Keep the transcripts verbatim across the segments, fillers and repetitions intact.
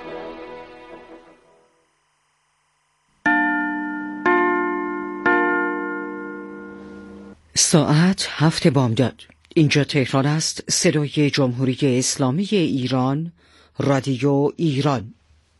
ساعت هفت بامداد. اینجا تهران است. صدای جمهوری اسلامی ایران، رادیو ایران.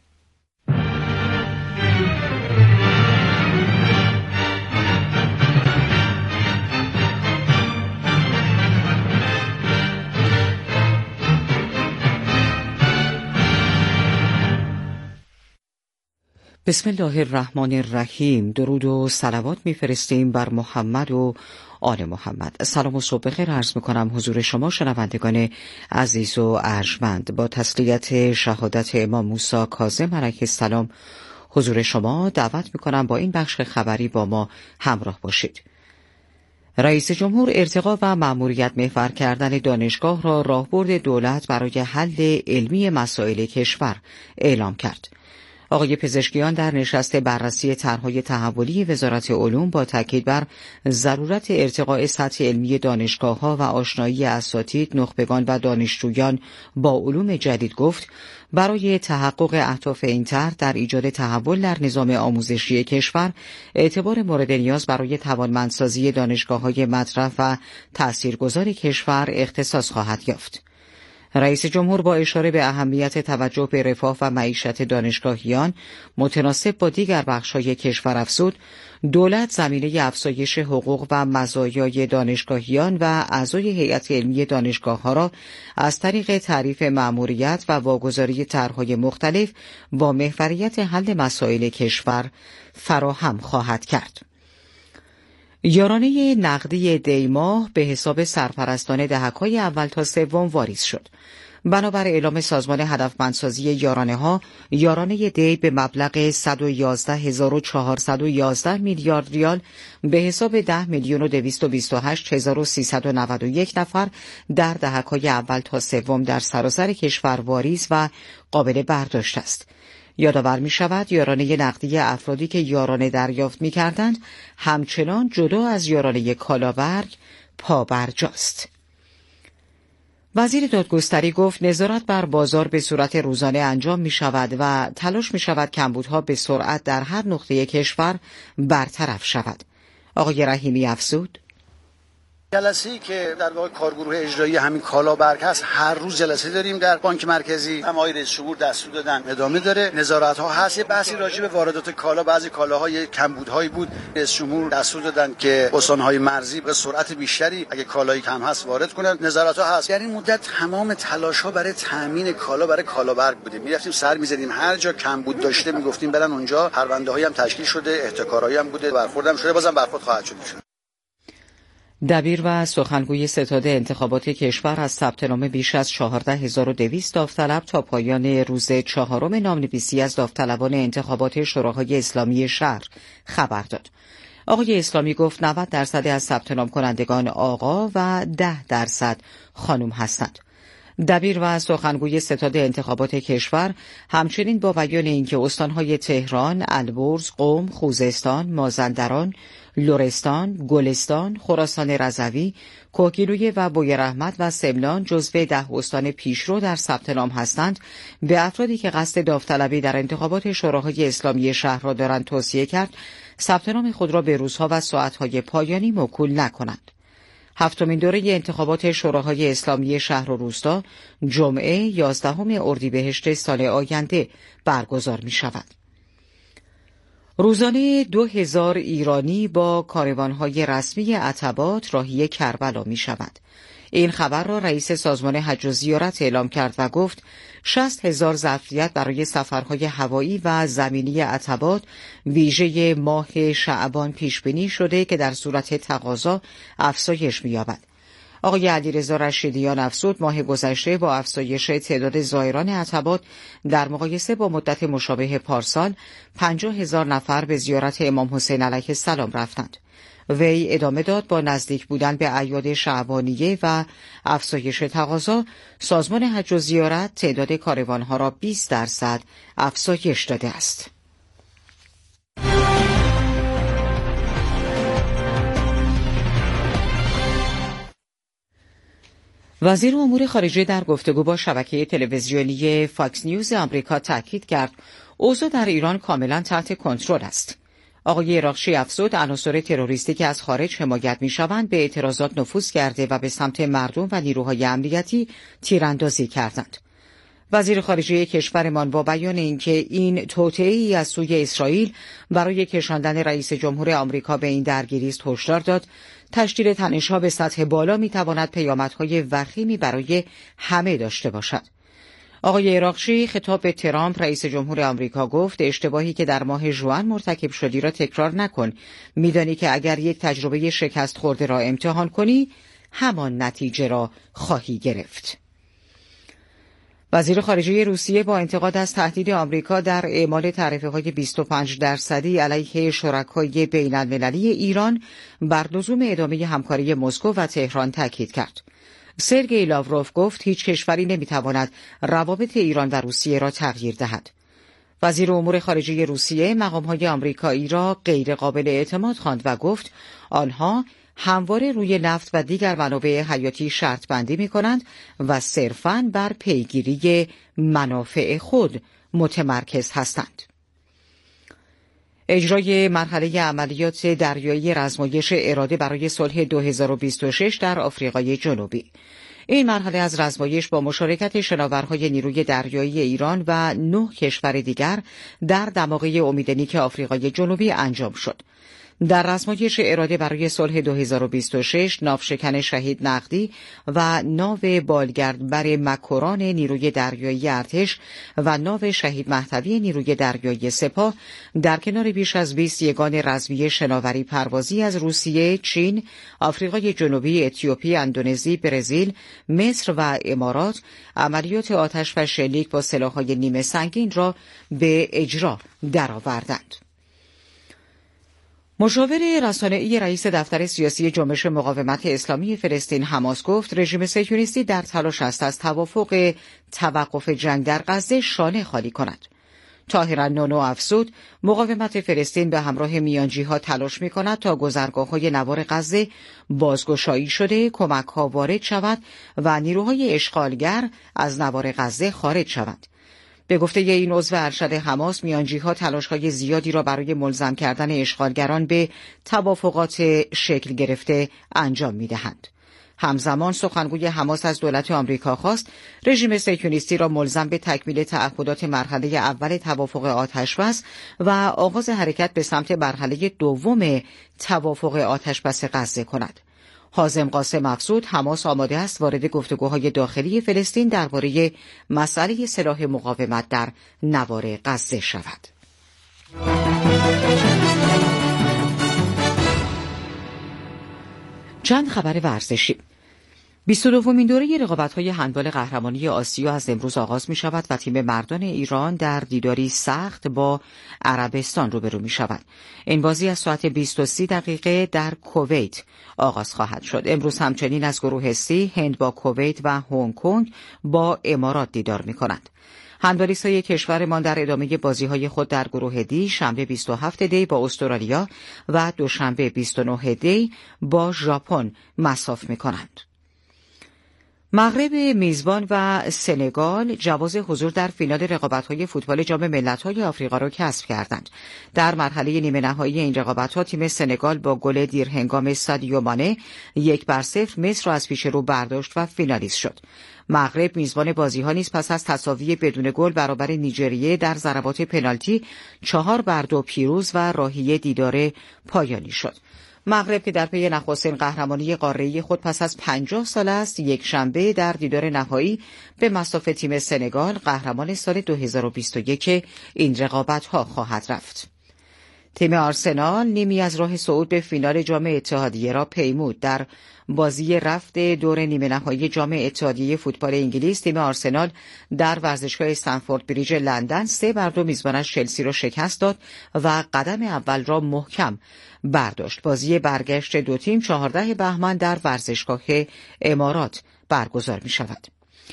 بسم الله الرحمن الرحیم. درود و صلوات میفرستیم بر محمد و آل محمد. سلام و صبح بخیر عرض میکنم حضور شما شنوندگان عزیز و ارجمند. با تسلیت شهادت امام موسی کاظم علیه السلام حضور شما دعوت میکنم با این بخش خبری با ما همراه باشید. رئیس جمهور ارتقا و مأموریت محور کردن دانشگاه را راهبرد دولت برای حل علمی مسائل کشور اعلام کرد. آقای پزشکیان در نشست بررسی طرح‌های تحولی وزارت علوم با تاکید بر ضرورت ارتقاء سطح علمی دانشگاه‌ها و آشنایی اساتید، نخبگان و دانشجویان با علوم جدید گفت برای تحقق اهداف این طرح در ایجاد تحول در نظام آموزشی کشور اعتبار مورد نیاز برای توانمندسازی دانشگاه‌های مطرح و تاثیرگذار کشور اختصاص خواهد یافت. رئیس جمهور با اشاره به اهمیت توجه به رفاه و معیشت دانشگاهیان متناسب با دیگر بخش‌های کشور افزود دولت زمینه افزایش حقوق و مزایای دانشگاهیان و اعضای هیئت علمی دانشگاه‌ها را از طریق تعریف مأموریت و واگذاری طرح‌های مختلف با محوریت حل مسائل کشور فراهم خواهد کرد. یارانه نقدی دی‌ماه به حساب سرپرستان دهک‌های اول تا سوم واریز شد. بنابر اعلام سازمان هدفمندسازی یارانه ها، یارانه دی به مبلغ صد و یازده هزار و چهارصد و یازده میلیارد ریال به حساب ده میلیون و دویست و بیست و هشت هزار و سیصد و نود و یک نفر در دهک‌های اول تا سوم در سراسر کشور واریز و قابل برداشت است. یادآور می شود یارانه نقدی افرادی که یارانه دریافت می کردند همچنان جدا از یارانه کالابرگ پابرجاست. وزیر دادگستری گفت نظارت بر بازار به صورت روزانه انجام می شود و تلاش می شود کمبودها به سرعت در هر نقطه کشور برطرف شود. آقای رحیمی افزود جلسه‌ای که در واقع کارگروه اجرایی همین کالابرگ هست هر روز جلسه داریم در بانک مرکزی. هم آقای رئیس جمهور دستور دادن ادامه داره، نظارت ها هست. یه بحثی راجع به واردات کالا، بعضی کالاهای کمبودهایی بود، رئیس جمهور دستور دادن که استان‌های مرزی به سرعت بیشتری اگه کالایی کم هست وارد کنن. نظارت ها هست. در این مدت تمام تلاش ها برای تامین کالا برای کالابرگ بوده. میرفتیم سر می‌زدیم هر جا کمبود داشته میگفتیم برن اونجا. پرونده‌هایی هم تشکیل شده، احتکارایی هم بوده، برخوردم شده، بازم برخورد خواهد شد. دبیر و سخنگوی ستاد انتخابات کشور از ثبت نام بیش از چهارده هزار و دویست داوطلب تا پایان روز چهارم نامنویسی از داوطلبان انتخابات شوراهای اسلامی شهر خبر داد. آقای اسلامی گفت نود درصد از ثبت نام کنندگان آقا و ده درصد خانم هستند. دبیر و سخنگوی ستاد انتخابات کشور همچنین با بیان اینکه استانهای تهران، البرز، قم، خوزستان، مازندران، لرستان، گلستان، خراسان رضوی، کوهگیلویه و بویراحمد و سمنان جزو ده استان پیشرو در ثبت نام هستند، به افرادی که قصد داوطلبی در انتخابات شوراهای اسلامی شهر را دارند توصیه کرد ثبت نام خود را به روزها و ساعتهای پایانی موکول نکنند. هفتمین دوره انتخابات شوراهای اسلامی شهر و روستا جمعه یازدهم اردیبهشت سال آینده برگزار می شود. روزانه دو هزار ایرانی با کاروانهای رسمی عتبات راهی کربلا می شود. این خبر را رئیس سازمان حج و زیارت اعلام کرد و گفت شصت هزار ظرفیت برای سفرهای هوایی و زمینی عتبات ویژه ماه شعبان پیش بینی شده که در صورت تقاضا افزایش می‌یابد. آقای علیرضا رشیدیان افزود ماه گذشته با افزایش تعداد زائران عتبات در مقایسه با مدت مشابه پارسال پنجاه هزار نفر به زیارت امام حسین علیه السلام رفتند. وی ادامه داد با نزدیک بودن به اعیاد شعبانیه و افزایش تقاضا سازمان حج و زیارت تعداد کاروانها را بیست درصد افزایش داده است. وزیر امور خارجه در گفتگو با شبکه تلویزیونی فاکس نیوز آمریکا تاکید کرد اوضاع در ایران کاملا تحت کنترل است. آقای اراغچی افزود عناصر تروریستی که از خارج حمایت می‌شوند به اعتراضات نفوذ کرده و به سمت مردم و نیروهای امنیتی تیراندازی کردند. وزیر خارجه کشورمان با بیان اینکه این توطئه‌ای از سوی اسرائیل برای کشاندن رئیس جمهور آمریکا به این درگیری است هشدار داد تشدید تنش‌ها به سطح بالا می‌تواند پیامدهای وخیمی برای همه داشته باشد. آقای اراغچی خطاب به ترامپ رئیس جمهور آمریکا گفت اشتباهی که در ماه ژوئن مرتکب شدی را تکرار نکن. می‌دانی که اگر یک تجربه شکست خورده را امتحان کنی همان نتیجه را خواهی گرفت. وزیر خارجه روسیه با انتقاد از تهدید آمریکا در اعمال تعرفه‌های بیست و پنج درصدی علیه شرکای بین‌المللی ایران بر لزوم ادامه همکاری مسکو و تهران تاکید کرد. سرگئی لاوروف گفت هیچ کشوری نمیتواند روابط ایران و روسیه را تغییر دهد. وزیر امور خارجه روسیه مقام‌های آمریکایی را غیر قابل اعتماد خواند و گفت آنها همواره روی نفت و دیگر منابع حیاتی شرط بندی می کنند و صرفاً بر پیگیری منافع خود متمرکز هستند. اجرای مرحله عملیات دریایی رزمایش اراده برای صلح دو هزار و بیست و شش در آفریقای جنوبی. این مرحله از رزمایش با مشارکت شناورهای نیروی دریایی ایران و نه کشور دیگر در دماغه امید نیک آفریقای جنوبی انجام شد. در رزمایش اراده برای صلح دو هزار و بیست و شش ناوشکن شهید نقدی و ناو بالگردبر مکران نیروی دریایی ارتش و ناو شهید مهدوی نیروی دریایی سپاه در کنار بیش از بیست یگان رزمی شناوری پروازی از روسیه، چین، آفریقای جنوبی، اتیوپی، اندونزی، برزیل، مصر و امارات عملیات آتش و شلیک با سلاح‌های نیمه سنگین را به اجرا درآوردند. مشاور رسانه‌ای رئیس دفتر سیاسی جنبش مقاومت اسلامی فلسطین حماس گفت رژیم صهیونیستی در تلاش است از توافق توقف جنگ در غزه شانه خالی کند. طاهر النونو افزود مقاومت فلسطین به همراه میانجی‌ها تلاش می‌کند تا گذرگاه‌های نوار غزه بازگشایی شده، کمک‌ها وارد شود و نیروهای اشغالگر از نوار غزه خارج شوند. به گفته این عضو ارشد حماس میانجی‌ها تلاش‌های زیادی را برای ملزم کردن اشغالگران به توافقات شکل گرفته انجام می‌دهند. همزمان سخنگوی حماس از دولت آمریکا خواست رژیم صهیونیستی را ملزم به تکمیل تعهدات مرحله اول توافق آتشبس و آغاز حرکت به سمت مرحله دوم توافق آتشبس غزه کند. حازم قاسم افزود حماس آماده است وارد گفتگوهای داخلی فلسطین درباره مسئله سلاح مقاومت در نوار غزه شود. چند خبر ورزشی. بیست و دومین دوره رقابت‌های هندبال قهرمانی آسیا از امروز آغاز می‌شود و تیم مردان ایران در دیداری سخت با عربستان روبرو می‌شود. این بازی از ساعت بیست و سه دقیقه در کویت آغاز خواهد شد. امروز همچنین از گروه سی هند با کویت و هنگ کنگ با امارات دیدار می‌کنند. هندبالیست‌های کشورمان در ادامه بازی‌های خود در گروه دی شنبه بیست و هفت دی با استرالیا و دوشنبه بیست و نه دی با ژاپن مصاف می‌کنند. مغرب میزبان و سنگال جواز حضور در فینال رقابت‌های فوتبال جام ملت‌های آفریقا را کسب کردند. در مرحله نیمه نهایی این رقابت‌ها تیم سنگال با گل دیرهنگام سادیو مانه یک بر صفر مصر را از پیش رو برداشت و فینالیست شد. مغرب میزبان بازی‌ها نیز پس از تساوی بدون گل برابر نیجریه در ضربات پنالتی چهار بر دو پیروز و راهی دیدار پایانی شد. مغرب که در پی نخستین قهرمانی قاره‌ای خود پس از پنجاه سال است، یک شنبه در دیدار نهایی به مصاف تیم سنگال قهرمان سال دو هزار و بیست و یک این رقابت‌ها خواهد رفت. تیم آرسنال نیمی از راه صعود به فینال جام اتحادیه را پیمود. در بازی رفت دور نیمه نهایی جام اتحادیه فوتبال انگلیس تیم آرسنال در ورزشگاه استنفورد بریج لندن سه بر دو میزبانش چلسی را شکست داد و قدم اول را محکم برداشت. بازی برگشت دو تیم چهاردهم بهمن در ورزشگاه امارات برگزار می شود.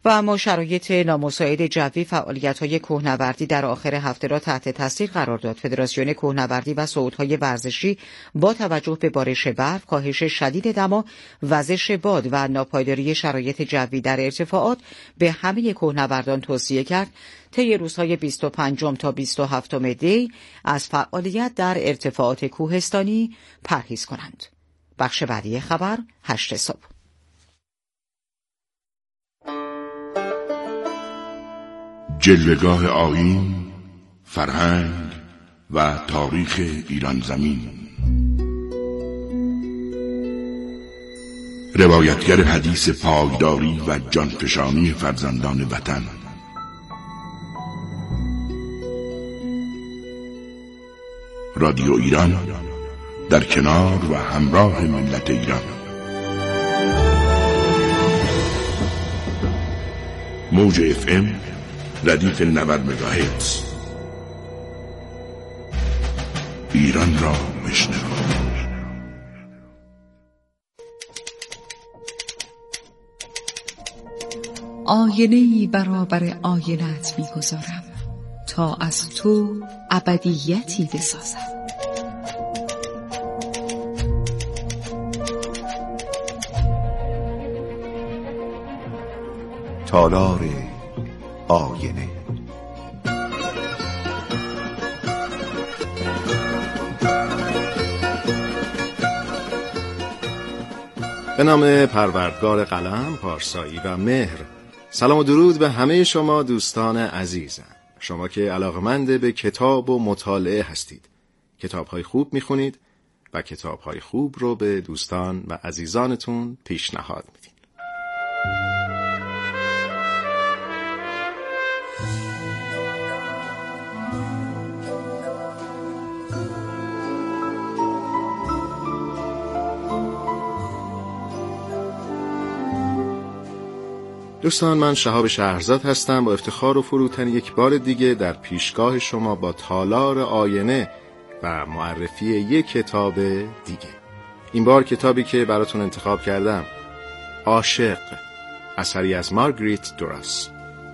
و اما شرایط نامساعد جوی فعالیت‌های کوهنوردی در آخر هفته را تحت تاثیر قرار داد. فدراسیون کوهنوردی و صعودهای ورزشی با توجه به بارش برف، کاهش شدید دما، وزش باد و ناپایداری شرایط جوی در ارتفاعات به همه کوهنوردان توصیه کرد طی روزهای بیست و پنجم تا بیست و هفتم دی از فعالیت در ارتفاعات کوهستانی پرهیز کنند. بخش بعدی خبر هشت صبح. جلوه‌گاه آیین، فرهنگ و تاریخ ایران زمین. روایتگر حدیث پایداری و جانفشانی فرزندان وطن. رادیو ایران در کنار و همراه ملت ایران. موج اف ام ردیف نود مگاهرتز. ایران را بشنو. آینه‌ای برابر آینه‌ات می‌گذارم تا از تو ابدیتی بسازم. تالار آینه. به نام پروردگار قلم، پارسایی و مهر. سلام و درود به همه شما دوستان عزیزم، شما که علاقمند به کتاب و مطالعه هستید، کتاب‌های خوب می‌خونید و کتاب‌های خوب رو به دوستان و عزیزانتون پیشنهاد میدین. دوستان، من شهاب شهرزاد هستم. با افتخار و فروتنی یک بار دیگه در پیشگاه شما با تالار آینه و معرفی یک کتاب دیگه. این بار کتابی که براتون انتخاب کردم، عاشق، اثری از مارگریت دوراس.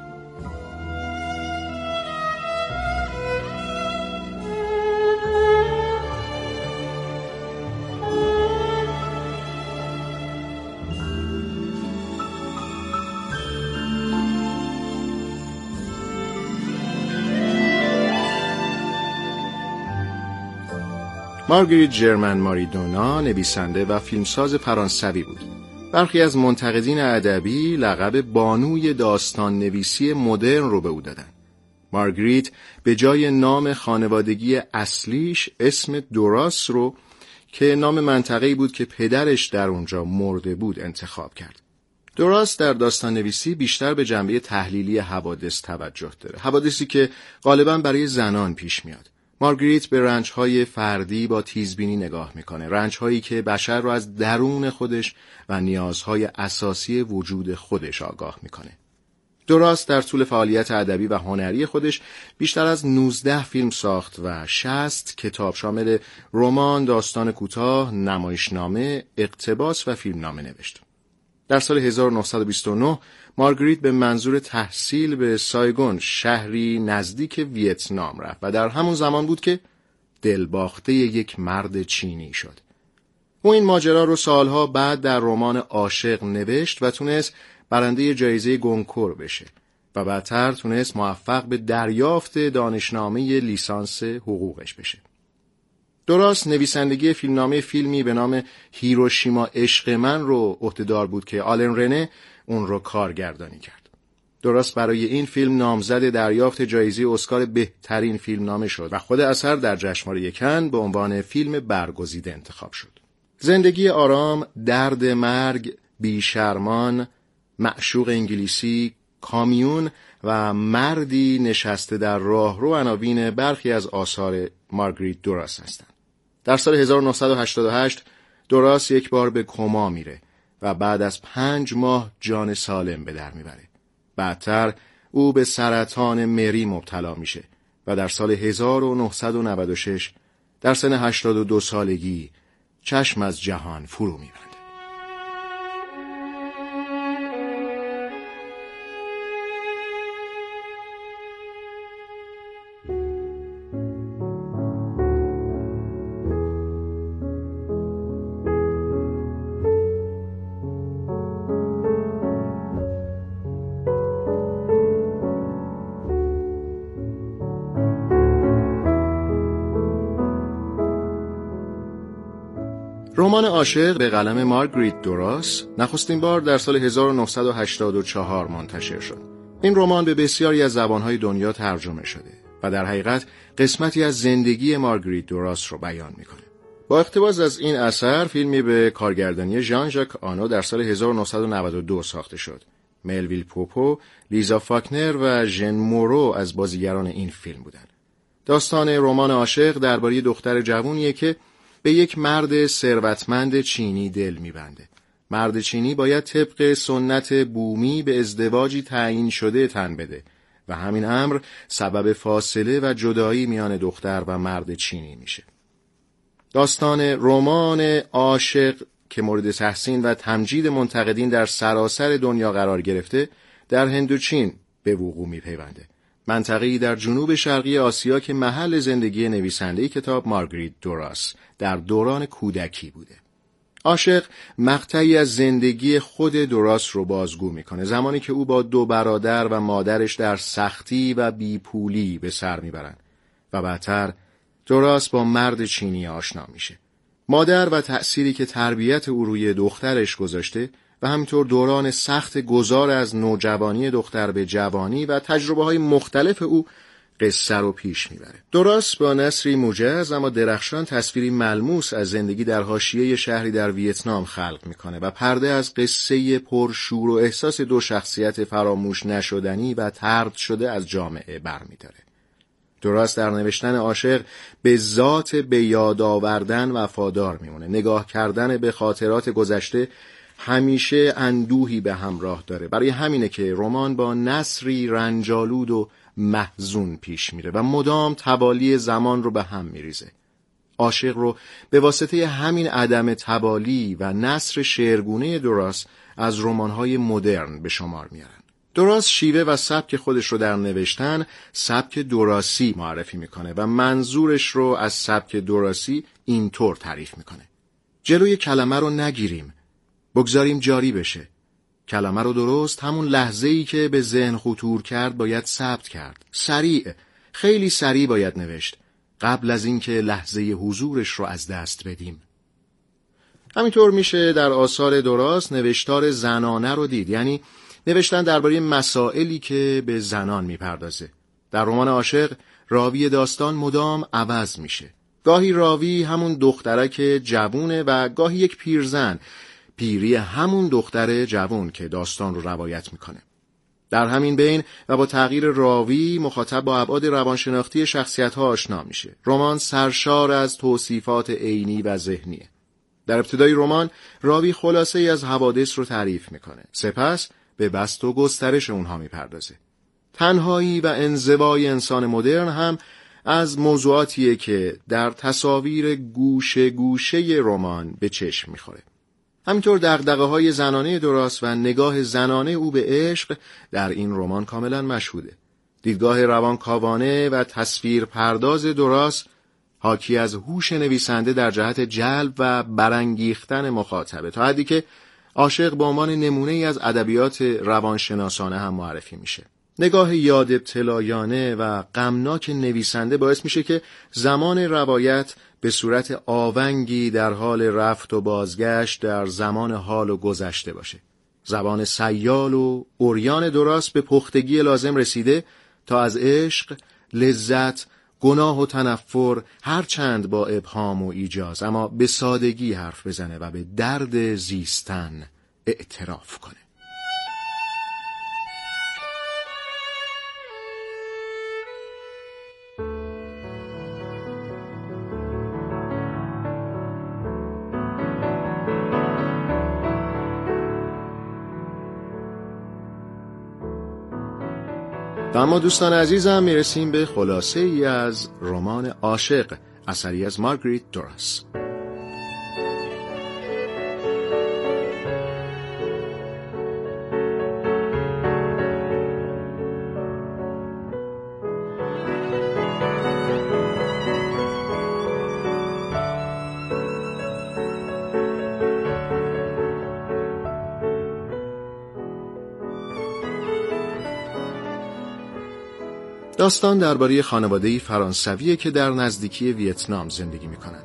مارگریت ژرمن ماری دونا نویسنده و فیلمساز فرانسوی بود. برخی از منتقدین ادبی لقب بانوی داستان نویسی مدرن رو به او دادن. مارگریت به جای نام خانوادگی اصلیش اسم دوراس رو که نام منطقه‌ای بود که پدرش در اونجا مرده بود انتخاب کرد. دوراس در داستان نویسی بیشتر به جنبه تحلیلی حوادث توجه داره، حوادثی که غالباً برای زنان پیش میاد. مارگریت به رنج‌های فردی با تیزبینی نگاه میکنه، رنج‌هایی که بشر رو از درون خودش و نیازهای اساسی وجود خودش آگاه میکنه. دوراس در طول فعالیت ادبی و هنری خودش بیشتر از نوزده فیلم ساخت و شصت کتاب شامل رمان، داستان کوتاه، نمایشنامه، اقتباس و فیلمنامه نوشت. در سال هزار و نهصد و بیست و نه مارگریت به منظور تحصیل به سایگون، شهری نزدیک ویتنام، رفت و در همون زمان بود که دلباخته یک مرد چینی شد. او این ماجرا رو سالها بعد در رمان عاشق نوشت و تونست برنده جایزه گونکور بشه و بعدتر تونست موفق به دریافت دانشنامه لیسانس حقوقش بشه. دوراس نویسندگی فیلمنامه فیلمی به نام هیروشیما عشق من رو عهده‌دار بود که آلن رنه اون رو کارگردانی کرد. دوراس برای این فیلم نامزد دریافت جایزه اسکار بهترین فیلمنامه شد و خود اثر در جشنواره کن به عنوان فیلم برگزیده انتخاب شد. زندگی آرام، درد مرگ، بیشرمان، معشوق انگلیسی، کامیون و مردی نشسته در راهرو عناوین برخی از آثار مارگریت دوراس هستند. در سال هزار و نهصد و هشتاد و هشت دوراس یک بار به کما میره و بعد از پنج ماه جان سالم به در میبره. بعدتر او به سرطان مری مبتلا میشه و در سال هزار و نهصد و نود و شش در سن هشتاد و دو سالگی چشم از جهان فرو میبنده. رمان عاشق به قلم مارگریت دوراس نخستین بار در سال هزار و نهصد و هشتاد و چهار منتشر شد. این رمان به بسیاری از زبانهای دنیا ترجمه شده و در حقیقت قسمتی از زندگی مارگریت دوراس رو بیان میکنه. با اقتباس از این اثر فیلمی به کارگردانی ژان ژاک آنو در سال هزار و نهصد و نود و دو ساخته شد. ملویل پوپو، لیزا فاکنر و ژن مورو از بازیگران این فیلم بودند. داستان رمان عاشق درباره دختر جوونیه که به یک مرد ثروتمند چینی دل می‌بنده. مرد چینی باید طبق سنت بومی به ازدواجی تعیین شده تن بده و همین امر سبب فاصله و جدایی میان دختر و مرد چینی میشه. داستان رمان عاشق که مورد تحسین و تمجید منتقدین در سراسر دنیا قرار گرفته، در هندوچین به وقوع میپیونده. منطقه‌ای در جنوب شرقی آسیا که محل زندگی نویسنده کتاب مارگریت دوراس در دوران کودکی بوده. عاشق مقطعی از زندگی خود دوراس رو بازگو میکنه، زمانی که او با دو برادر و مادرش در سختی و بیپولی به سر میبرن و بعدتر دوراس با مرد چینی آشنا میشه. مادر و تأثیری که تربیت او روی دخترش گذاشته و همینطور دوران سخت گذار از نوجوانی دختر به جوانی و تجربه‌های مختلف او قصه رو پیش میبره. دوراس با نثری موجز اما درخشان تصویری ملموس از زندگی در حاشیه شهری در ویتنام خلق میکنه و پرده از قصه پرشور و احساس دو شخصیت فراموش نشدنی و طرد شده از جامعه برمی‌داره. دوراس در نوشتن عاشق به ذات به یاد آوردن وفادار میمونه. نگاه کردن به خاطرات گذشته همیشه اندوهی به همراه داره. برای همینه که رمان با نثری رنجالود و محزون پیش میره و مدام تبالی زمان رو به هم میریزه. عاشق رو به واسطه همین عدم تبالی و نثر شعرگونه دوراس از رمان‌های مدرن به شمار میارن. دوراس شیوه و سبک خودش رو در نوشتن سبک دوراسی معرفی میکنه و منظورش رو از سبک دوراسی اینطور تعریف میکنه: جلوی کلمه رو نگیریم، بگذاریم جاری بشه. کلمه رو درست همون لحظه‌ای که به ذهن خطور کرد باید ثبت کرد. سریع، خیلی سریع باید نوشت، قبل از اینکه لحظه حضورش رو از دست بدیم. همینطور میشه در آثار دوراس نوشتار زنانه رو دید، یعنی نوشتن درباره مسائلی که به زنان میپردازه. در رمان عاشق راوی داستان مدام عوض میشه. گاهی راوی همون دخترک جوونه و گاهی یک پیرزن، پیری همون دختر جوون که داستان رو روایت میکنه. در همین بین و با تغییر راوی مخاطب با ابعاد روانشناختی شخصیت‌ها آشنا میشه. رمان سرشار از توصیفات عینی و ذهنیه. در ابتدای رمان راوی خلاصه ای از حوادث رو تعریف میکنه. سپس به بسط و گسترش اونها میپردازه. تنهایی و انزوای انسان مدرن هم از موضوعاتیه که در تصاویر گوشه گوشه رمان به چشم میخوره. همینطور دغدغه‌های زنانه دوراس و نگاه زنانه او به عشق در این رمان کاملا مشهوده. دیدگاه روانکاوانه و تصویر پرداز دوراس حاکی از هوش نویسنده در جهت جلب و برانگیختن مخاطبه، تا حدی که عاشق به عنوان نمونه‌ای از ادبیات روانشناسانه هم معرفی میشه. نگاه یاد ابتلایانه و غمناک نویسنده باعث میشه که زمان روایت به صورت آونگی در حال رفت و بازگشت در زمان حال و گذشته باشه. زبان سیال و عریان دوراس به پختگی لازم رسیده تا از عشق، لذت، گناه و تنفر هر چند با ابهام و ایجاز اما به سادگی حرف بزنه و به درد زیستن اعتراف کنه. و اما دوستان عزیزم میرسیم به خلاصه ای از رمان عاشق، اثری از مارگریت دوراس. داستان درباره خانواده‌ای فرانسویه که در نزدیکی ویتنام زندگی می‌کنند.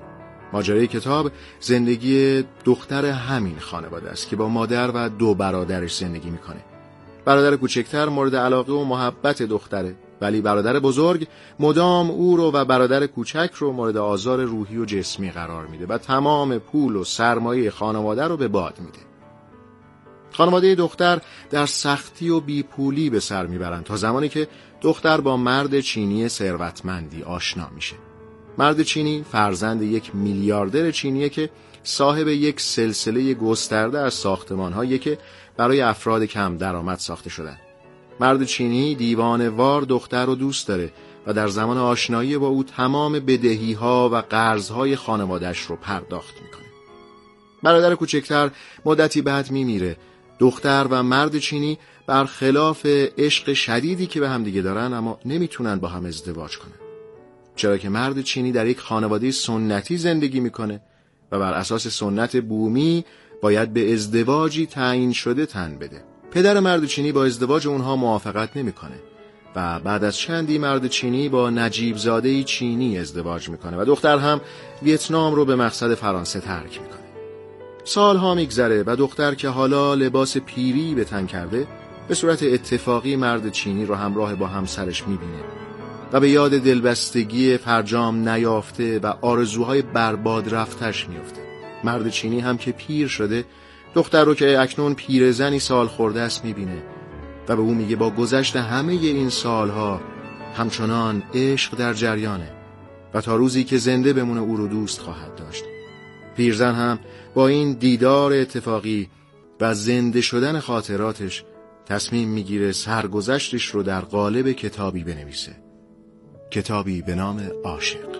ماجرای کتاب زندگی دختر همین خانواده است که با مادر و دو برادرش زندگی میکنه. برادر کوچکتر مورد علاقه و محبت دختره، ولی برادر بزرگ مدام او رو و برادر کوچک رو مورد آزار روحی و جسمی قرار میده و تمام پول و سرمایه خانواده رو به باد میده. خانواده دختر در سختی و بیپولی به سر میبرند تا زمانی که دختر با مرد چینی ثروتمندی آشنا میشه. مرد چینی فرزند یک میلیاردر چینیه که صاحب یک سلسله گسترده از ساختمان‌هایی که برای افراد کم درآمد ساخته شدن. مرد چینی دیوانه‌وار دختر رو دوست داره و در زمان آشنایی با او تمام بدهی‌ها و قرض‌های خانواده‌اش رو پرداخت میکنه. برادر کوچکتر مدتی بعد میمیره. دختر و مرد چینی برخلاف عشق شدیدی که به هم دیگه دارن اما نمیتونن با هم ازدواج کنن. چرا که مرد چینی در یک خانواده سنتی زندگی میکنه و بر اساس سنت بومی باید به ازدواجی تعیین شده تن بده. پدر مرد چینی با ازدواج اونها موافقت نمیکنه و بعد از چندی مرد چینی با نجیب زاده چینی ازدواج میکنه و دختر هم ویتنام رو به مقصد فرانسه ترک میکنه. سالها میگذره و دختر که حالا لباس پیری به تن کرده به صورت اتفاقی مرد چینی رو همراه با همسرش میبینه و به یاد دلبستگی فرجام نیافته و آرزوهای برباد رفتش میفته. مرد چینی هم که پیر شده دختر رو که اکنون پیرزنی سال خورده است میبینه و به او میگه با گذشت همه این سالها همچنان عشق در جریانه و تا روزی که زنده بمونه او رو دوست خواهد داشت. پیرزن هم با این دیدار اتفاقی و زنده شدن خاطراتش تصمیم میگیره سرگذشتش رو در قالب کتابی بنویسه. کتابی به نام عاشق.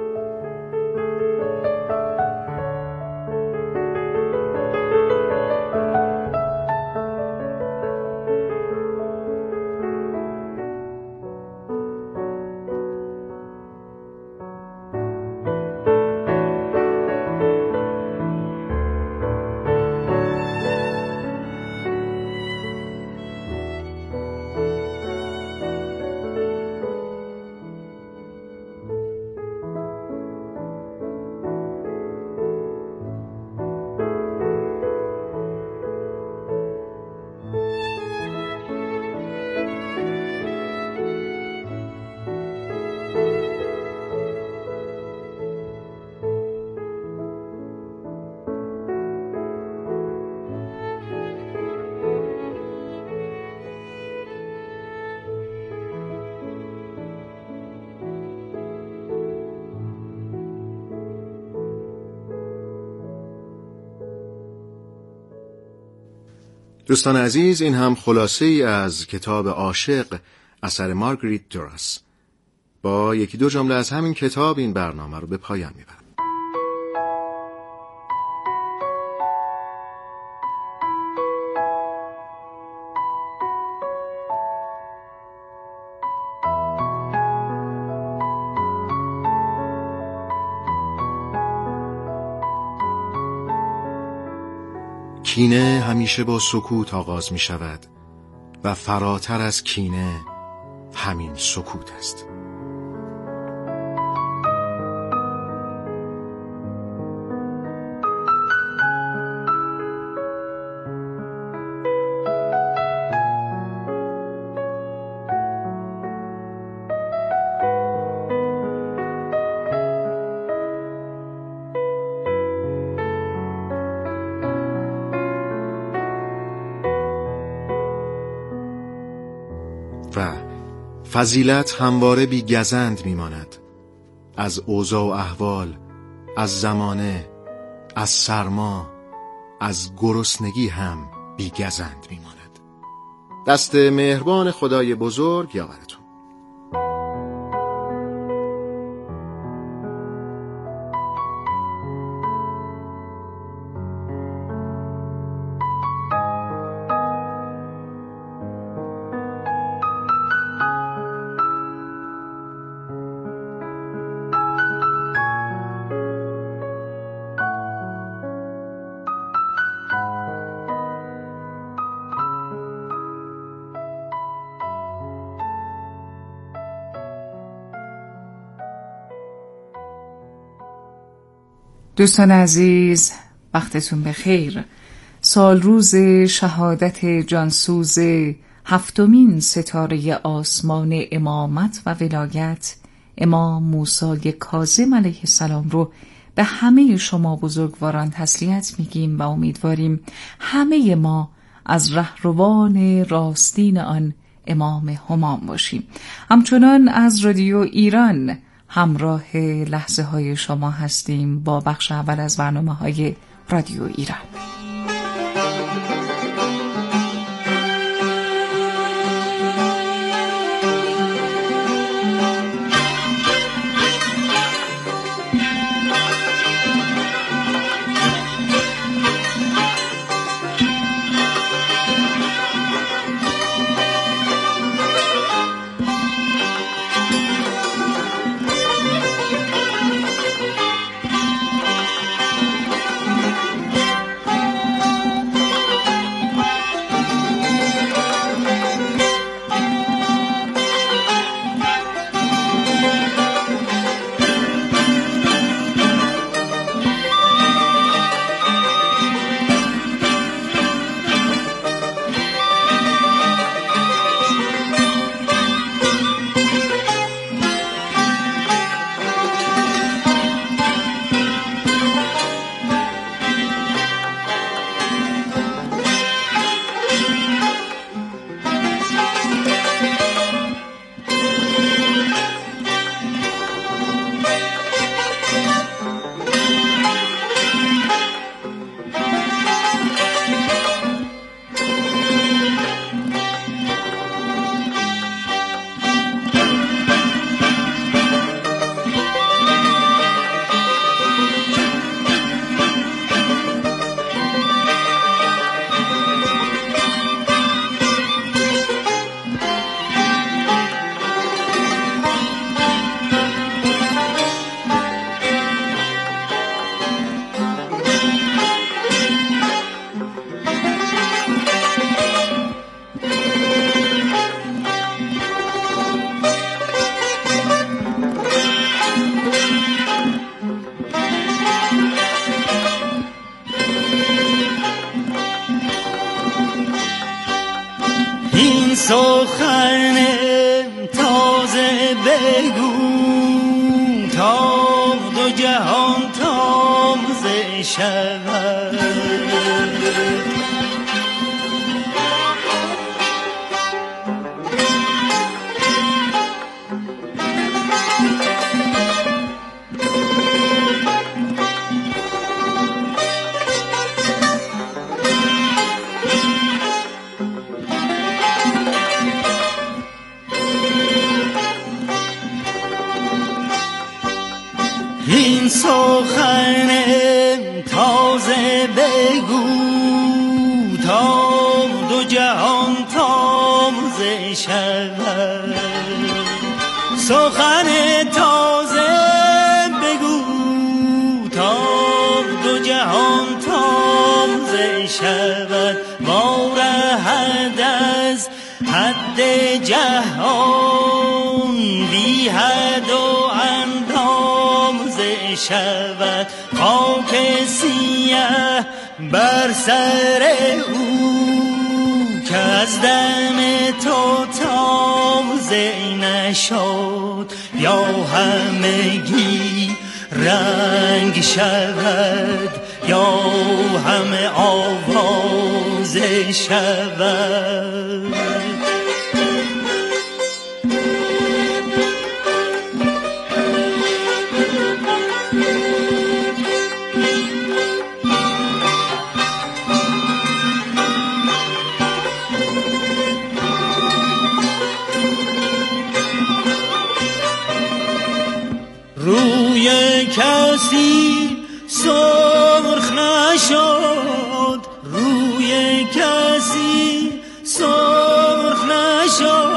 دوستان عزیز، این هم خلاصه ای از کتاب عاشق اثر مارگریت دوراس. با یکی دو جمله از همین کتاب این برنامه رو به پایان میبرم. کینه همیشه با سکوت آغاز می شود و فراتر از کینه همین سکوت است. و فضیلت همواره بی گزند میماند. از اوضاع و احوال، از زمانه، از سرما، از گرسنگی هم بی گزند میماند. دست مهربان خدای بزرگ یاورتون. دوستان عزیز، وقتتون بخیر. سال روز شهادت جانسوز هفتمین ستاره آسمان امامت و ولایت امام موسی کاظم علیه السلام رو به همه شما بزرگواران تسلیت میگیم و امیدواریم همه ما از رهروان راستین آن امام همام باشیم. همچنان از رادیو ایران همراه لحظه های شما هستیم با بخش اول از برنامه های رادیو ایران. سخن تازه بگو تا دو جهان تازه شود. این سخن تازه بگو تا دو جهان تازه شود. سخن تازه بگو تا دو جهان تازه شود. وارهد از حد جهان بی حد و شود. خاک سیه بر سر او که از دم تو تازه نشد. یا همگی رنگ شود یا همه آواز شود. روی کسی سرخ نشد، روی کسی سرخ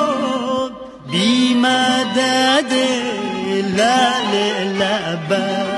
نشد، بی مدد لعل لبت